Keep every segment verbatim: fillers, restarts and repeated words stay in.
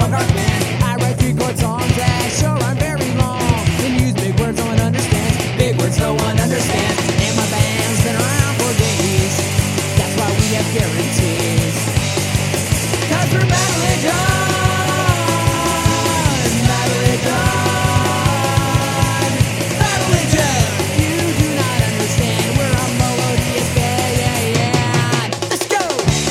folk art band. I write three chord songs that sure I'm very long and use big words no one understands. Big words no one understands. And my band's been around for days. That's why we have guarantees. Cause we're Bad Religion. Bad Religion. Bad Religion. You do not understand. We're a melodious band. Yeah, yeah. Let's go.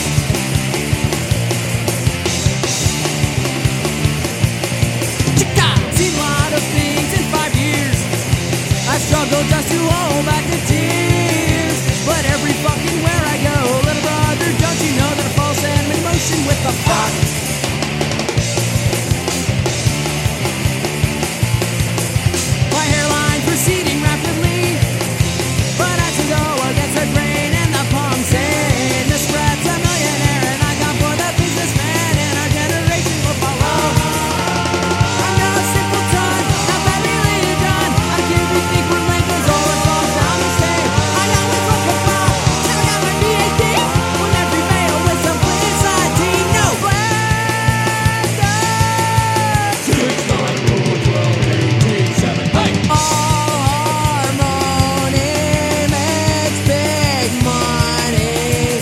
Chica. Seen a lot of things in five years. I struggle just to hold back the tears. But every fucking where I go, little brother, don't you know that I fall in motion with the fuck? My hairline's receding rapidly, but as I go against the grain and the palm saying the spread's a millionaire, and I come for the businessman, and our generation will follow. I'm no simpleton, not bad religion. I can't be think we're late, cause all it falls down the same. I got one from football, and I got my P H D. When every male with some inside tea, no all harmony makes big money.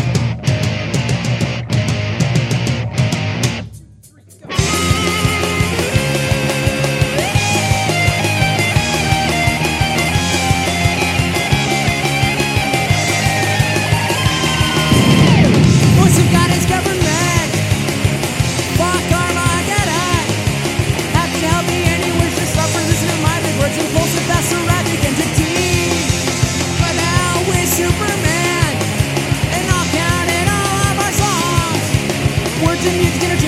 Voice of God is government. Fuck Armageddon. How can help me anywhere to suffer? Listen to my big words, impulsive, that's a tragic entity. But now we're Superman, and I'll count in all of our songs. Words and music